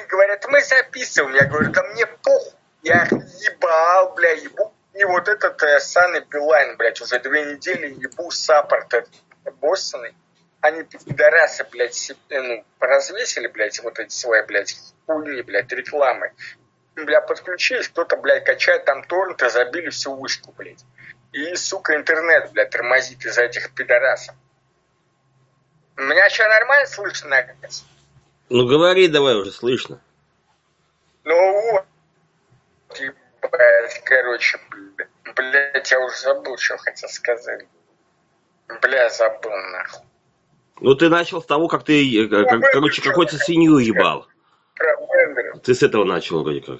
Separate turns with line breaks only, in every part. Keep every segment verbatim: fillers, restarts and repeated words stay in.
говорят, мы записываем. Я говорю, да мне похуй, я ебал, бля, ебу. И вот этот э, Саня Билайн, блядь, уже две недели ебу саппорт боссаны. Они пидорасы, блядь, себе, ну, поразвесили, блядь, вот эти свои, блядь, хуйни, блядь, рекламы. Бля, подключились, кто-то, блядь, качает там торренты, забили всю вышку, блядь. И, сука, интернет, блядь, тормозит из-за этих пидорасов. Меня что, нормально слышно, наконец?
Ну, говори давай, уже слышно.
Ну, вот, ебать, короче, блядь, блядь, я уже забыл, что хотел сказать. Бля, забыл, нахуй.
Ну, ты начал с того, как ты, как,
Ну,
короче, какой-то свинью ебал.
Про Бендера.
Ты с этого начал вроде как.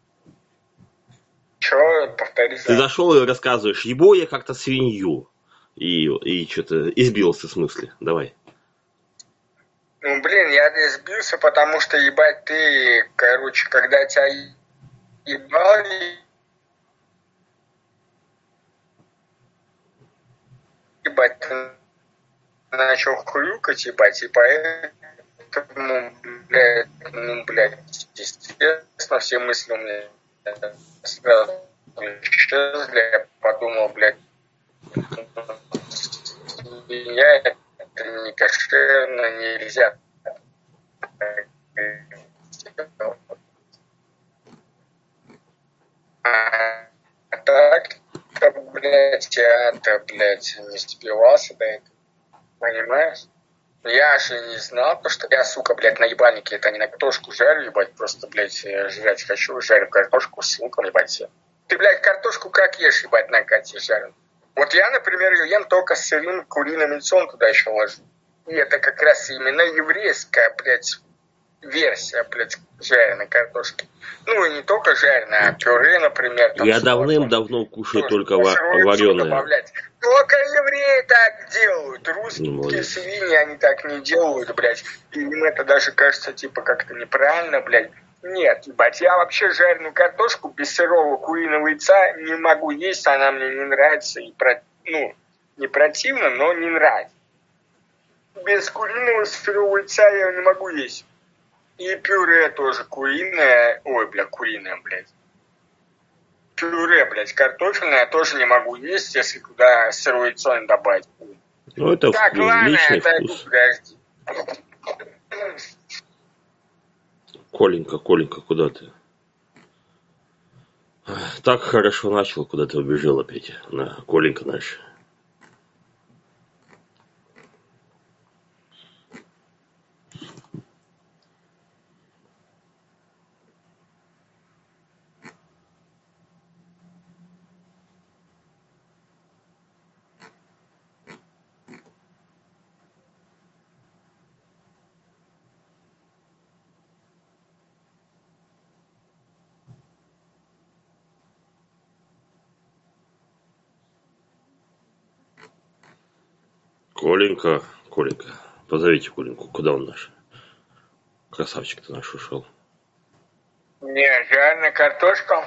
Чё, повтори.
Ты зашел и рассказываешь, ебу я как-то свинью. И, и что-то избился в смысле. Давай.
Ну, блин, я сбился, потому что, ебать, ты, короче, когда тебя ебал, ебать, ты начал хрюкать, ебать, и поэтому, блядь, ну, блядь, естественно, все мысли у меня сразу исчезли, я подумал, блядь, я это не кошерно, нельзя. А так, блядь, я-то, блядь, не сбивался до этого, понимаешь? Я же не знал, потому что я, сука, блядь, на ебальнике, это не на картошку жарю, ебать, просто, блядь, жрать хочу, жарю картошку с луком, ебать. Ты, блядь, картошку как ешь, ебать, на кате жарю? Вот я, например, ее ем только с сырым куриным яйцом туда еще ложу. И это как раз именно еврейская, блядь, версия, блядь, жареной картошки. Ну, и не только жареная, а пюре, например.
Я давным-давно кушаю только вареное.
Только евреи так делают. Русские ну, свиньи, они так не делают, блядь. И им это даже кажется, типа, как-то неправильно, блядь. Нет, ебать, я вообще жареную картошку без сырого куриного яйца не могу есть, она мне не нравится. И про... Ну, не противно, но не нравится. Без куриного сырого яйца я не могу есть. И пюре тоже куриное. Ой, бля, куриное, блядь. Пюре, блядь, картофельное я тоже не могу есть, если туда сырое яйцо не добавить.
Ну, это
так,
вкус,
ладно,
личный
это
вкус.
Подожди.
Коленька, Коленька, куда ты? Так хорошо начал, куда ты убежал опять. На, Коленька наш. Коленька, Коленька, позовите Коленьку, куда он наш? Красавчик-то наш ушел.
Не, жареная картошка.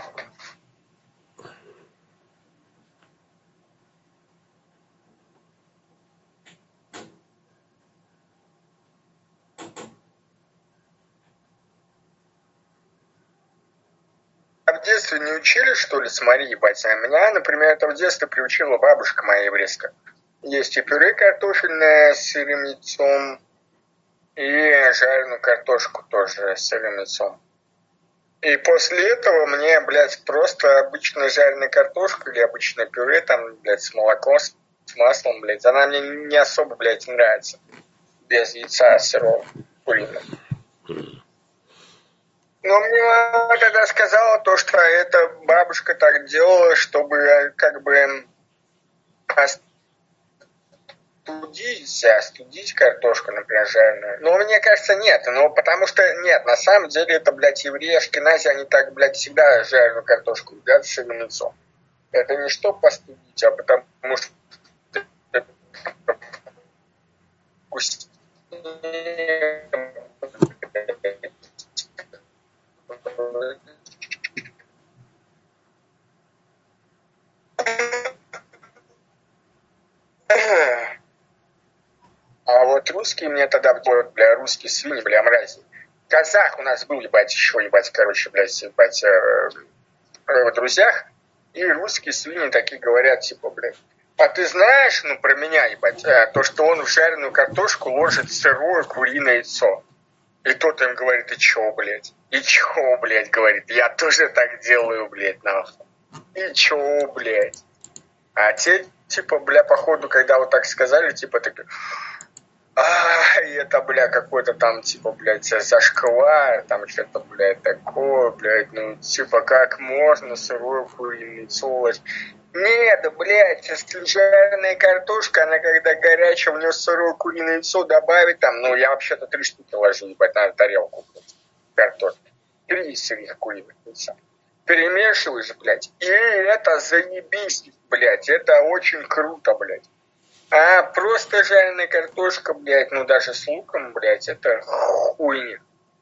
А в детстве не учили, что ли, смотри, ебать? А меня, например, это в детстве приучила бабушка моя еврейская. Есть и пюре картофельное с сырым яйцом, и жареную картошку тоже с сырым яйцом. И после этого мне, блядь, просто обычная жареная картошка или обычное пюре, там, блядь, с молоком, с маслом, блядь, она мне не особо, блядь, нравится. Без яйца сырого, куриного. Но мне мама тогда сказала то, что эта бабушка так делала, чтобы как бы остудить, остудить картошку, например, жареную. Но мне кажется, нет. Ну, потому что, нет, на самом деле это, блядь, евреи ашкенази, они так, блядь, всегда жареную картошку едят с сырным яйцом. Это не что постудить, а потому что вкуснее. А вот русские мне тогда, бля, русские свиньи, бля, мрази. казах у нас был, ебать, еще, ебать, короче, блядь, ебать, э, в друзьях, и русские свиньи такие говорят, типа, блядь, а ты знаешь, ну, про меня, ебать, э, то, что он в жареную картошку ложит сырое куриное яйцо. И тот им говорит, и чё, блядь? И чё, блядь, говорит, я тоже так делаю, блядь, нахуй. И чё, блядь? А те, типа, бля, походу, когда вот так сказали, типа, такие, а, это, бля, какой-то там, типа, блядь, зашквар, там что-то, блядь, такое, блядь, ну, типа, как можно сырое куриное яйцо ложить? Нет, блядь, жареная картошка, она когда горячая, в нее сырое куриное яйцо добавить, там, ну, я вообще-то три штуки ложу, ебать, на тарелку, блядь, картошки. Три сырых куриных яйца. Перемешиваешь, блядь, и это заебись, блядь, это очень круто, блядь. А просто жареная картошка, блядь, ну даже с луком, блядь, это хуйня.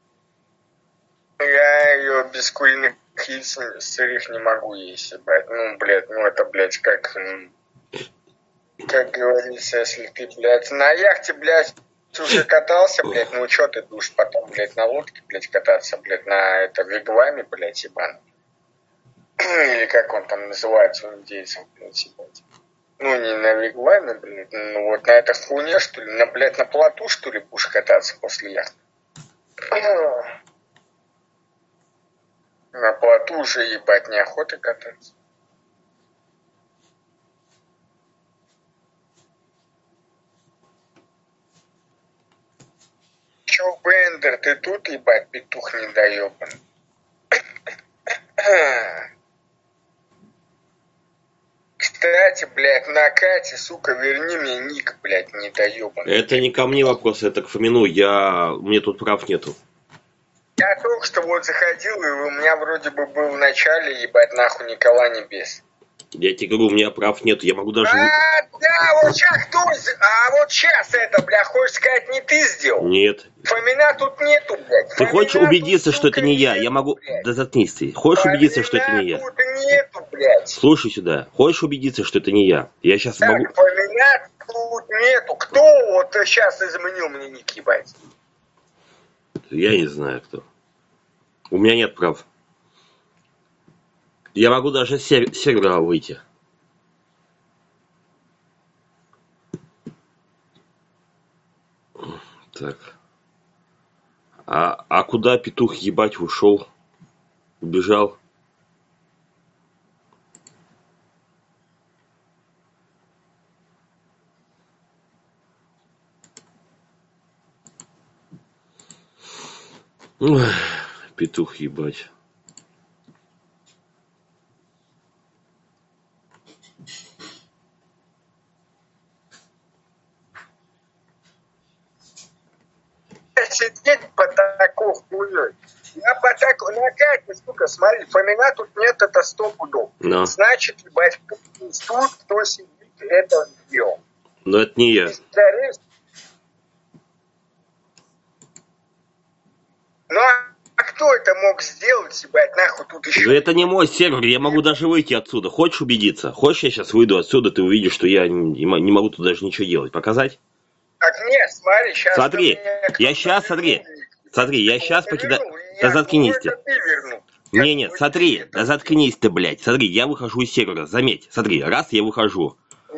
Я ее без куриных яиц сырых не могу есть, блядь. Ну, блядь, ну это, блядь, как... Как говорится, если ты, блядь, на яхте, блядь, уже катался, блядь, ну чё ты будешь потом, блядь, на лодке, блядь, кататься, блядь, на это вигваме, блядь, ебан. Или как он там называется у индейцев, блядь, ебать. Ну, не на вигваме, блядь, ну вот на этой хуйне, что ли, на, блядь, на плоту, что ли, будешь кататься после яхты. На плоту уже, ебать, неохота кататься. Чё, Бендер, ты тут, ебать, петух недоёбан? Кстати, блядь, на Кате, сука, верни мне ник, блядь, недоёбан.
Это не ко мне вопрос, это к Фомину, я... мне тут прав нету.
Я только что вот заходил, и у меня вроде бы был в начале, ебать, нахуй, Никола Небес.
Я тебе говорю, у меня прав нету, я могу даже...
А, да, вот сейчас кто... А вот сейчас это, бля, хочешь сказать, не ты сделал?
Нет.
Фомина тут нету, блядь.
Ты
Фомина
хочешь убедиться,
тут,
что это не я? Я могу... Да заткнись ты. Хочешь Фомина убедиться, что это не я?
тут нету, блядь.
Слушай сюда. Хочешь убедиться, что это не я? Я сейчас
так,
могу...
Фомина тут нету. Кто вот сейчас изменил мне ник, ебать?
Я не знаю, кто. У меня нет прав. Я могу даже с сервера выйти. Так. А, а куда петух ебать ушел? Убежал? Ой, петух ебать.
Сидеть по такой хуйней. Я по такой, на Кате, сука, смотри, Фомина тут нет, это сто пудов.
Но.
Значит, ебать, тут кто сидит, это сделал.
Но это не я.
Ну, а кто это мог сделать, ебать, нахуй тут еще?
Но это не мой сервер, я могу даже выйти отсюда. Хочешь убедиться? Хочешь, я сейчас выйду отсюда, ты увидишь, что я не могу тут даже ничего делать. Показать?
Так нет, смотри, сейчас...
Смотри, я сейчас, смотри, смотри, я сейчас покидаю... Да заткнись ты. Не, нет, смотри, да заткнись ты, блядь. Смотри, я выхожу из сервера, заметь. Смотри, раз я выхожу.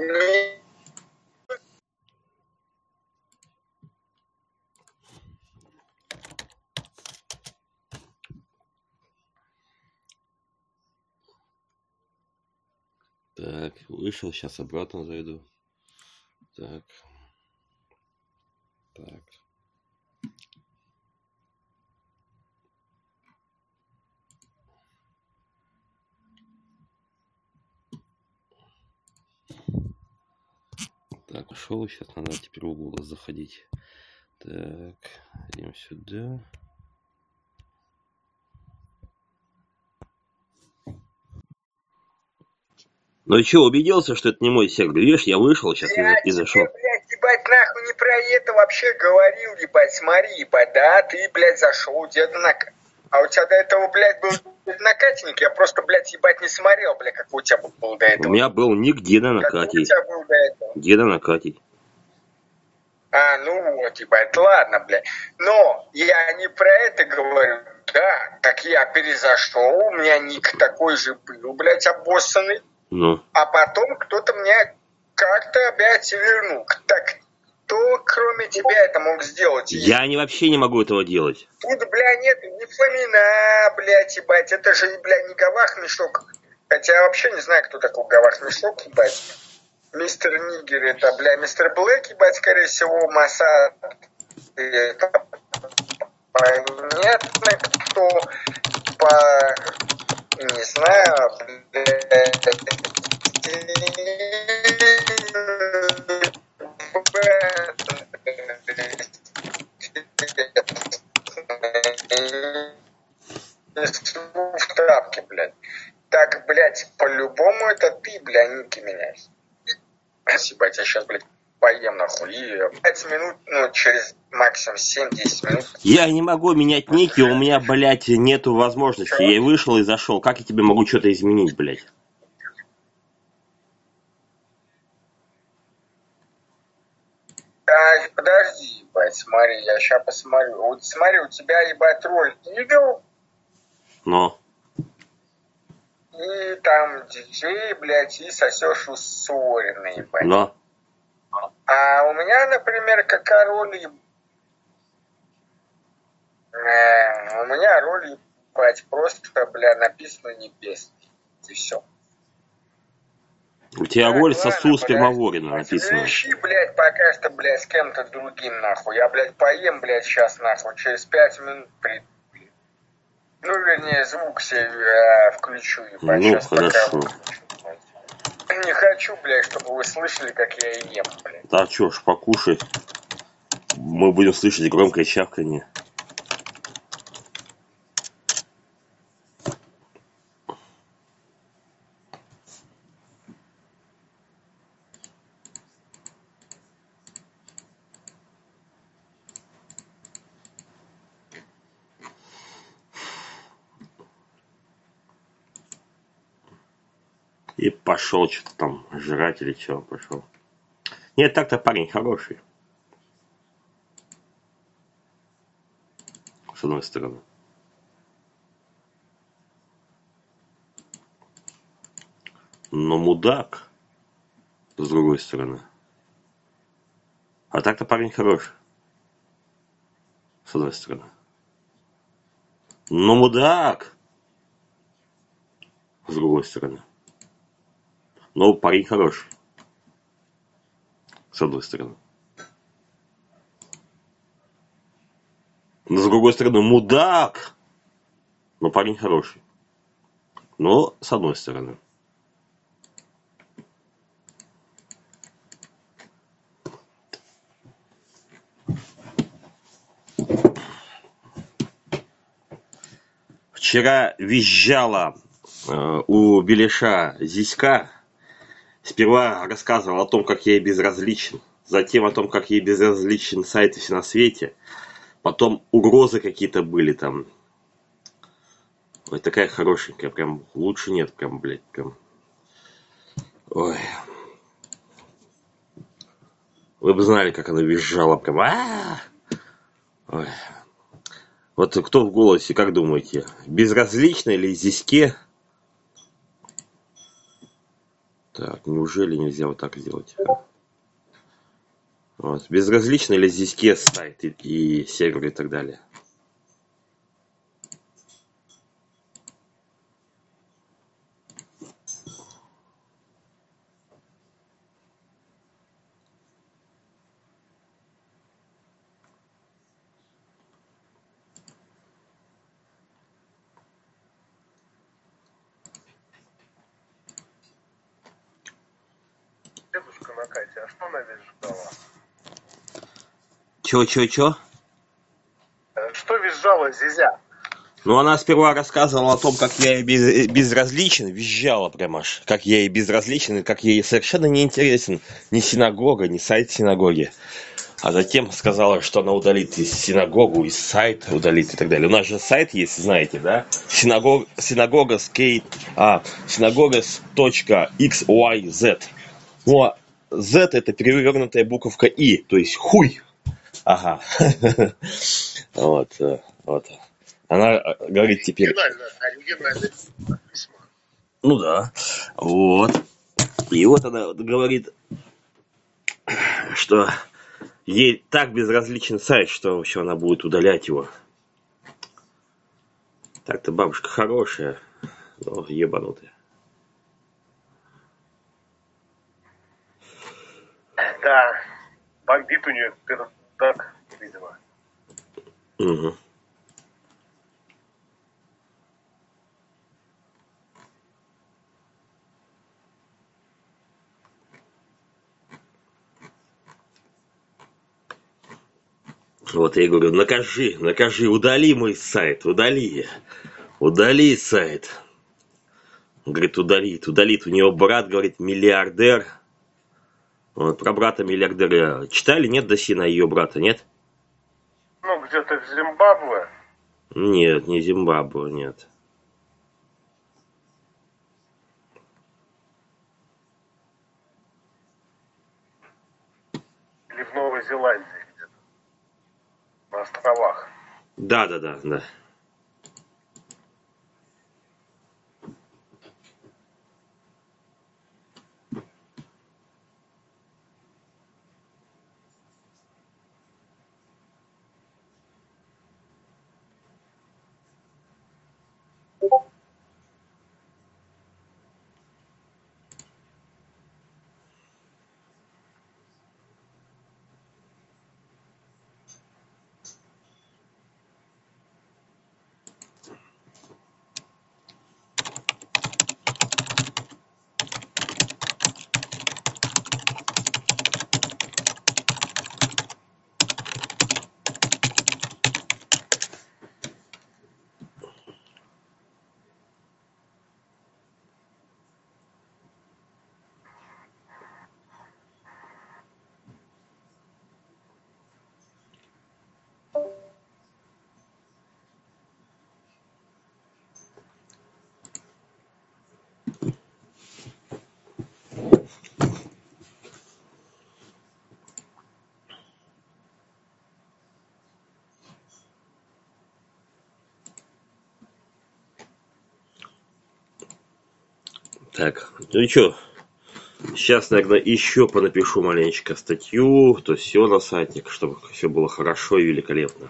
Так, вышел, сейчас обратно зайду. Так. Так. Так, ушел, сейчас надо теперь в голос заходить. Так, идем сюда. Ну и что, убедился, что это не мой сервер? Видишь, я вышел сейчас я и, и зашел.
Я, блядь, ебать, нахуй не про это вообще говорил, ебать, смотри, ебать, да, ты, блядь, зашел, деда на... А у тебя до этого, блядь, был накатник, я просто, блядь, ебать, не смотрел, блядь, как у тебя был до этого.
У меня был ник Деда Накатий.
Как у тебя был до этого.
Деда Накатий.
А, ну вот, ебать, ладно, блядь. Но я не про это говорю. Да, так я перезашел, у меня ник такой же был, блядь, обоссанный.
Ну.
А потом кто-то мне как-то опять вернул. Так кто, кроме тебя, это мог сделать?
Я не, вообще не могу этого делать.
Тут, бля, нет ни Фомина, блядь, ебать. Это же, бля, не Гавах Мешок. Хотя я вообще не знаю, кто такой Гавах Мешок, ебать. Мистер Нигер, это, бля, мистер Блэк, ебать, скорее всего, Масад. Это понятно, кто по... Не знаю, блядь. В тапке, блядь. Так, блядь, по-любому это ты, бля, ники меняешь. Спасибо, я сейчас, блядь, поем нахуй. И пять минут, ну, через максимум семь-десять минут.
Я не могу менять ники, у меня, блядь, нету возможности. Что? Я вышел и зашел. Как я тебе могу что-то изменить, блядь?
Так, подожди, ебать, смотри, я сейчас посмотрю. Вот смотри, у тебя, ебать, роль Игл.
Но.
И там диджей, блядь, и сосешь Усорина, ебать.
Но.
А у меня, например, какая роль, ебать, э, у меня роль, ебать, просто, бля, написано небесный. И все.
У тебя
так,
роль
ладно,
сосу спермоворина написано.
Ищи, блядь, пока что, блядь, с кем-то другим, нахуй. Я, блядь, поем, блядь, сейчас, нахуй, через пять минут при... Ну, вернее, звук себе э, включу, ебать,
ну,
сейчас
хорошо.
пока... Не хочу, блядь, чтобы вы слышали, как я ем, блядь.
Да чё ж, покушай. Мы будем слышать громкое чавканье. И пошел что-то там жрать или чего пошел. Нет, так-то парень хороший. С одной стороны. Но мудак. С другой стороны. А так-то парень хороший. С одной стороны. Но мудак. С другой стороны. Но парень хороший. С одной стороны. Но с другой стороны, мудак. Но парень хороший. Но с одной стороны. Вчера визжала э, у Беляша Зиська. Сперва рассказывал о том, как ей безразличен. Затем о том, как ей безразличен сайт и все на свете. Потом угрозы какие-то были там. Ой, такая хорошенькая. Прям лучше нет. Прям, блядь, прям. Ой. Вы бы знали, как она визжала. Прям. А-а-а! Ой. Вот кто в голосе, как думаете? Безразлично или Зиське? Так, неужели нельзя вот так сделать? Вот. Безразлично или Зиське сайт и, и сервер и так далее.
Дедушка на Кате, а что она визжала?
Чё, чё, чё?
Что визжала Зизя?
Ну, она сперва рассказывала о том, как я ей без, безразличен, визжала прям аж, как я ей безразличен, и как ей совершенно не интересен ни синагога, ни сайт синагоги. А затем сказала, что она удалит из синагогу, из сайта удалит и так далее. У нас же сайт есть, знаете, да? Синагог, синагога скейт, а, синагога.xyz. Ну, а Z это перевернутая буковка И, то есть хуй. Ага. Вот, э, вот. Она э, говорит теперь...
Оригинально, оригинально письма.
Ну да. Вот. И вот она вот говорит, что ей так безразличен сайт, что вообще она будет удалять его. Так-то бабушка хорошая, но ебанутая.
Да, бомбит у нее так, видимо.
Угу. Вот я ей говорю, накажи, накажи, удали мой сайт, удали, удали сайт. Он говорит, удалит, удалит. У него брат, говорит, миллиардер. Вот, про брата миллиардера читали, нет, доси на ее брата, нет?
Ну, где-то в Зимбабве.
Нет, не Зимбабве, нет.
Или в Новой Зеландии где-то. На островах.
Да, да, да, да. Так, ну и что? Сейчас, наверное, еще понапишу маленечко статью, то все на сайтик, чтобы все было хорошо и великолепно.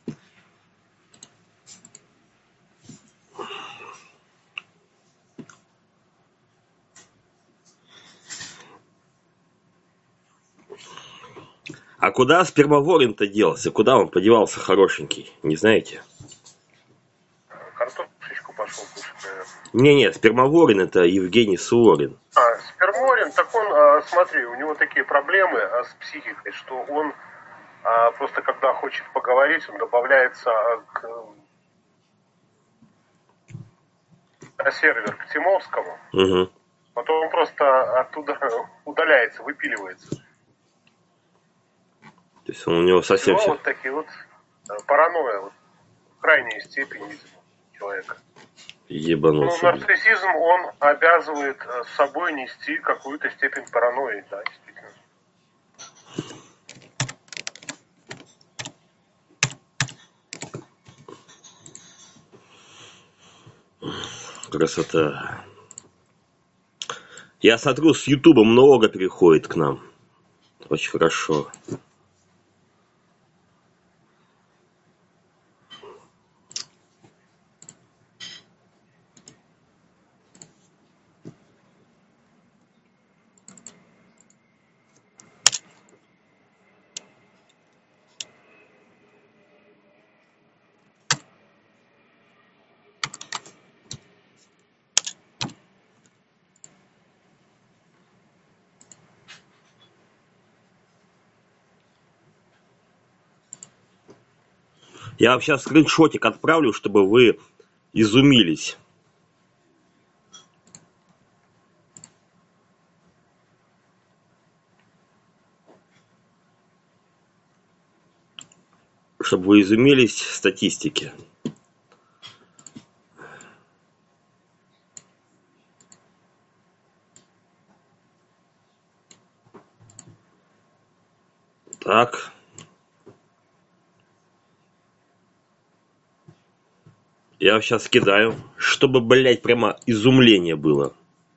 А куда спермоворин-то делся? Куда он подевался хорошенький? Не знаете?
Картошечку пошел кушать, наверное.
Не-не, спермоворин это Евгений Суворин.
А, Сперморин, так он, а, смотри, у него такие проблемы а, с психикой, что он а, просто когда хочет поговорить, он добавляется к, на сервер к Тимовскому.
Угу.
Потом он просто оттуда удаляется, выпиливается.
То есть он у него совсем
Ну,
все...
вот такие вот паранойя, вот, крайняя степень, видимо, человека.
Ебанулся.
Ну, нарциссизм, он обязывает с собой нести какую-то степень паранойи, да, действительно.
Красота. Я смотрю, с Ютуба много переходит к нам. Очень хорошо. Я вам сейчас скриншотик отправлю, чтобы вы изумились. Чтобы вы изумились статистике. Так. Я сейчас кидаю, чтобы, блядь, прямо изумление было.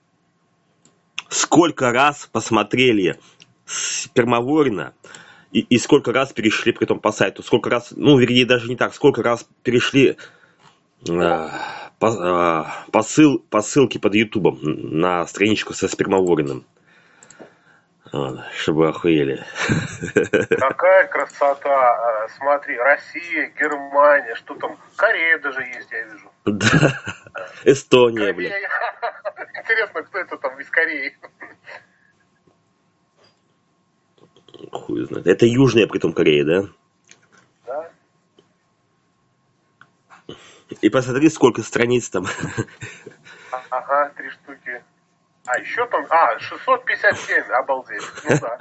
Сколько раз посмотрели Спермоворина и, и сколько раз перешли при этом по сайту, сколько раз, ну, вернее, даже не так, сколько раз перешли э, по, э, по, ссыл, по ссылке под Ютубом на страничку со Спермовориным. Вот, чтобы вы охуели.
Какая красота. Смотри, Россия, Германия, что там, Корея даже есть, я вижу.
Да. Эстония, блядь.
Интересно, кто это там из Кореи?
Хуй знает. Это южная, притом, Корея, да?
Да.
И посмотри, сколько страниц там.
Ага, три штуки. А еще там, а, шестьсот пятьдесят семь, обалдеть. Ну да.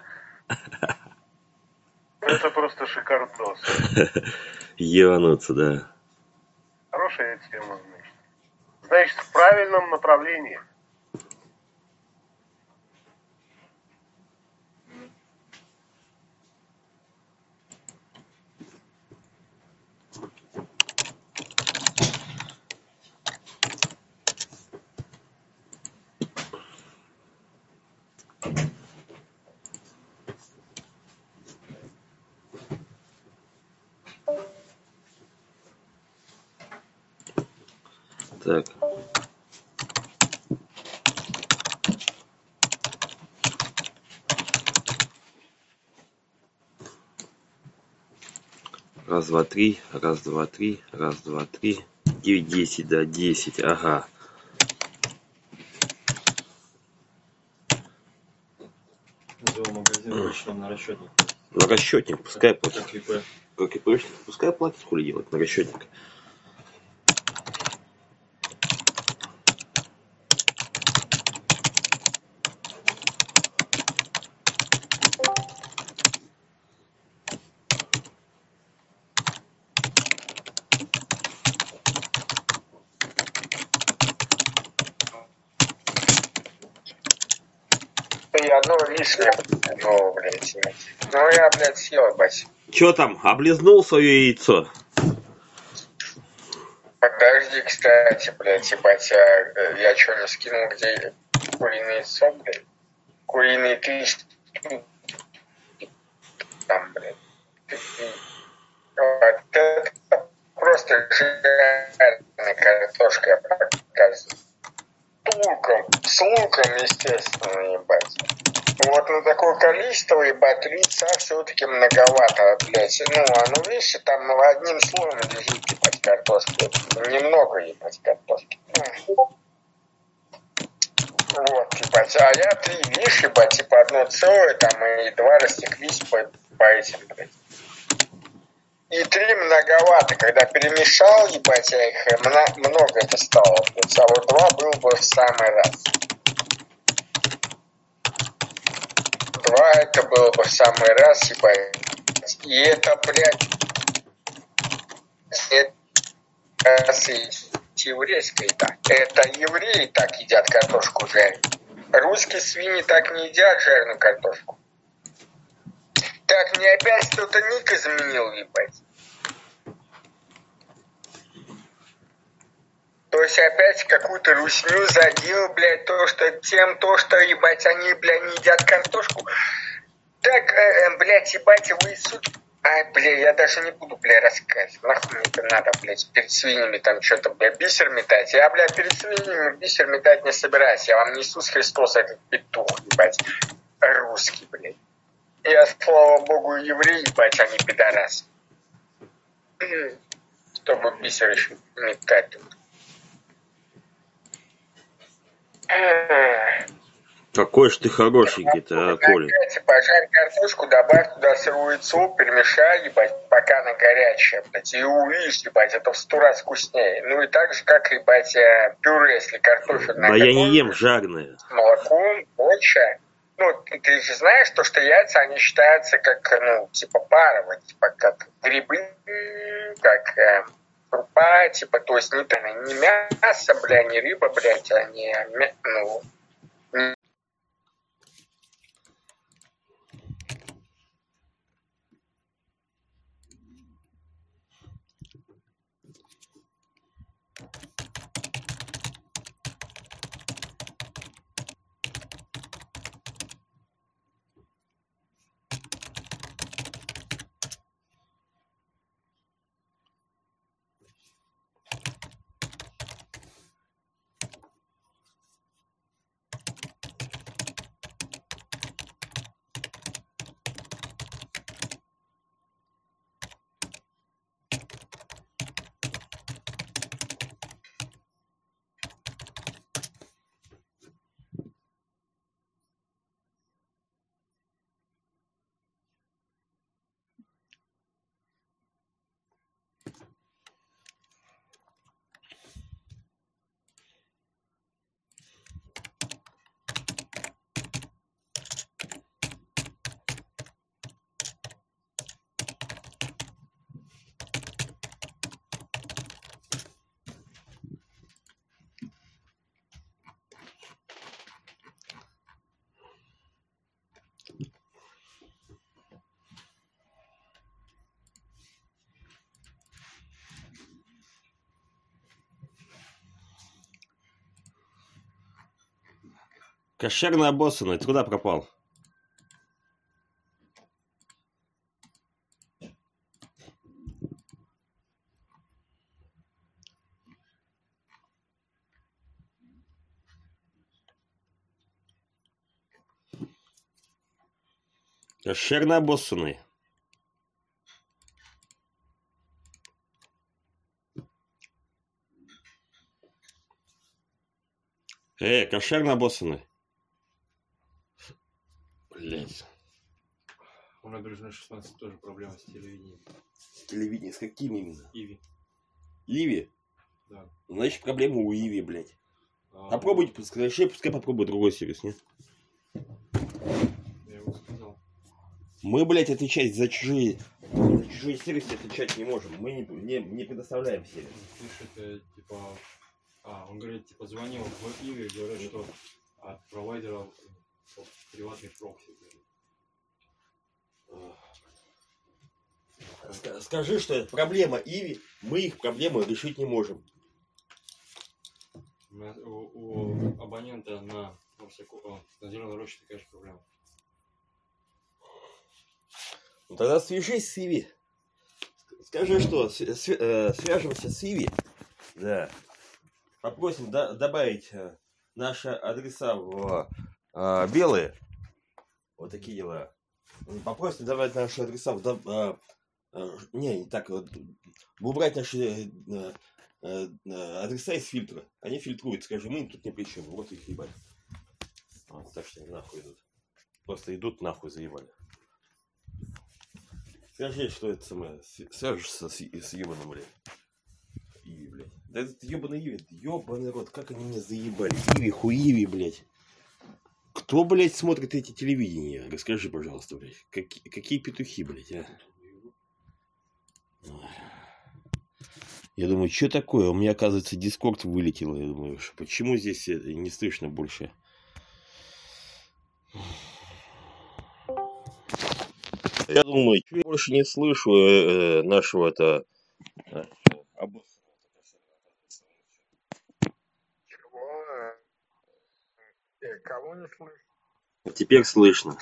Это просто шикардос.
Ебануться, да.
Хорошая тема, значит. Значит, в правильном направлении.
Так. Раз, два, три, раз, два, три, раз, два, три, девять, десять, да, десять, ага.
Магазин вышел на расчетник.
На расчетник, пускай платит.
Как ИП.
Как ИП, пускай платит, хули делать, на расчетник.
И одно лишнее, ну, блядь, ну я, блядь, съел, бать.
Чё там, облизнул свое яйцо?
Подожди, кстати, блядь, ебать, я, я что, не скинул, где куриное яйцо, блядь? Куриные три штуки. Там, блядь. Вот это просто жареная картошка, я показываю. С луком, с луком, естественно, ебать. Вот на такое количество, ебать, лица все-таки многовато, блядь. Ну, оно, видишь, там одним слоем лежит, ебать, картошки. Немного, ебать, картошки. Вот, ебать. А я три, видишь, ебать, типа одно целое, там, и два растеклись по, по этим, блядь. И три многовато. Когда перемешал, ебать, я их, много это стало, блядь. А вот два было бы в самый раз. Два это было бы в самый раз, ебать. И это, блядь, это еврейское так. Это евреи так едят картошку жареную. Русские свиньи так не едят жареную картошку. Так, мне опять кто-то ник изменил, ебать. То есть опять какую-то русню задел, блядь, то, что тем, то, что, ебать, они, блядь, не едят картошку. Так, э, блядь, ебать, вы суки. Ай, блядь, я даже не буду, блядь, рассказывать. Нахуй мне это надо, блядь, перед свиньями там что-то, блядь, бисер метать. Я, блядь, перед свиньями бисер метать не собираюсь. Я вам не Иисус Христос, этот петух, ебать, русский, блядь. Я, слава богу, еврей, ебать, а не пидорас. Чтобы бисер еще метать тут.
Какой ж ты хорошенький-то, а, Коля.
Пожарь картошку, добавь туда сырое яйцо, перемешай, ебать, пока она горячая, блядь, и увидишь, ебать, это в сто раз вкуснее. Ну и так же, как, ебать, пюре, если картофель
Да я не ем жареное.
С молоком, больше. Ну, ты, ты же знаешь, то, что яйца, они считаются как, ну, типа пара, вот, типа, как грибы, как э, крупа, типа, то есть не, не мясо, бля, не рыба, блядь, а не, ну,
Кошерно обоссанный, ты куда пропал? Кошерно обоссанный. Эй, кошерно обоссанный. Блять.
У набережной шестнадцать тоже проблема с телевидением.
С телевидением? С каким именно?
Иви.
Иви?
Да.
Значит, проблема у Иви, блядь.
А,
Попробуйте, пускай, пускай попробует другой сервис, нет?
Я ему сказал.
Мы, блядь, отвечать за чужие, за чужие сервисы отвечать не можем. Мы не, не, не предоставляем сервис.
Пишет, э, типа... А, он говорит, типа, звонил в Иви и говорит, что от провайдера э, приватный прокси.
Скажи, что это проблема Иви, мы их проблему решить не можем.
У, у абонента на, на Зеленой Роще такая же проблема.
Ну тогда свяжись с Иви. Скажи, что свяжемся с Иви. Да. Попросим до, добавить наши адреса в а, белые. Вот такие дела. Попросим добавить наши адреса в... А, а, не, не так вот. Убрать наши а, а, адреса из фильтра. Они фильтруют. Скажи, мы тут не при чем. Вот их ебать. Вот, так что они нахуй идут. Просто идут нахуй заебали. Скажи, что это самое. Свяжешься с, с ебаным, блядь. Иви, блядь. Да этот ебаный Иви, ебаный рот, как они меня заебали. Иви, хуиви, блядь. Кто, блядь, смотрит эти телевидения? Расскажи, пожалуйста, блядь. Какие, какие петухи, блядь, а? Я думаю, что такое? У меня, оказывается, Дискорд вылетел. Я думаю, почему здесь не слышно больше? Я думаю, что я больше не слышу э, нашего это э,
Чего? Э, Кого не слышно?
Теперь слышно.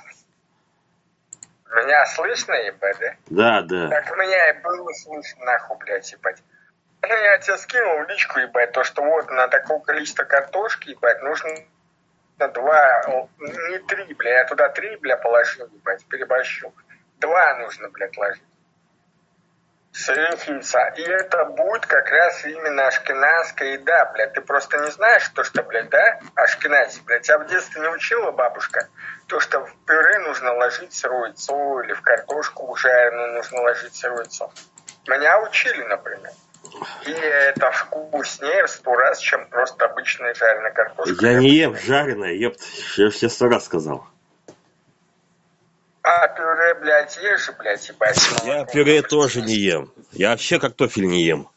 Меня слышно, ебать, да?
Да, да.
Так меня и было слышно, нахуй, блядь, ебать. Ну, я тебе скинул в личку, ебать, то, что вот на такое количество картошки, ебать, нужно два, не три, бля, я туда три, бля, положил, ебать, переборщил. Два нужно, блядь, ложить. Срифница. И это будет как раз именно ашкеназская еда, блядь. Ты просто не знаешь, то, что, блядь, да, ашкенази, блядь. Тебя в детстве не учила бабушка, то, что в пюре нужно ложить сырое яйцо, или в картошку жареную нужно ложить сырое яйцо. Меня учили, например. И это вкуснее в сто раз, чем просто обычная жареная картошка.
Я не ем жареное, епт. Я все сто раз сказал.
А пюре, блядь, ешь, блядь, ебать.
Я пюре тоже не ем. Я вообще картофель не ем.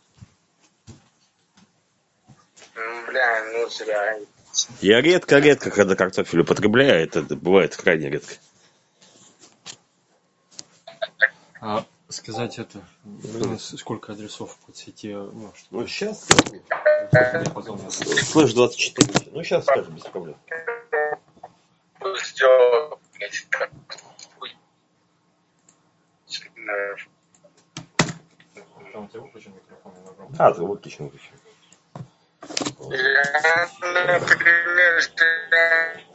Бля, ну зря.
Я редко-редко, когда картофель употребляю, это бывает крайне редко.
А сказать это, блин, сколько адресов по сети, ну, что...
Ну, сейчас.
Потом...
Слышь, двадцать четыре. Ну, сейчас скажу, без проблем.
Сделал, блядь,
Там у тебя выключен микрофон, я набрал.
А, ты выключен, выключен.
Я, например,